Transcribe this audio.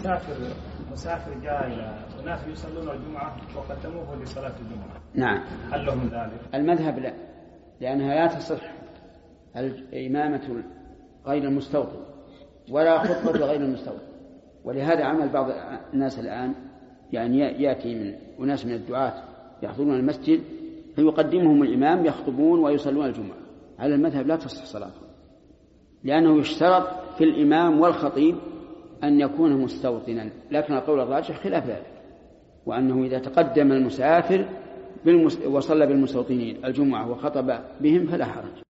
مسافر جاء إلى وناس يصلون الجمعة وقدموه لصلاة الجمعة. نعم. هل لهم ذلك؟ المذهب لا، لأنها لا تصح الإمامة غير المستوطن ولا خطبة غير المستوطن. ولهذا عمل بعض الناس الآن يعني يأتي من وناس من الدعاة يحضرون المسجد فيقدمهم الإمام يخطبون ويصلون الجمعة. على المذهب لا تصح صلاتهم، لأنه يشترط في الإمام والخطيب أن يكون مستوطنا، لكن القول الراجح خلاف ذلك، وأنه إذا تقدم المسافر وصلى بالمستوطنين الجمعة وخطب بهم فلا حرج.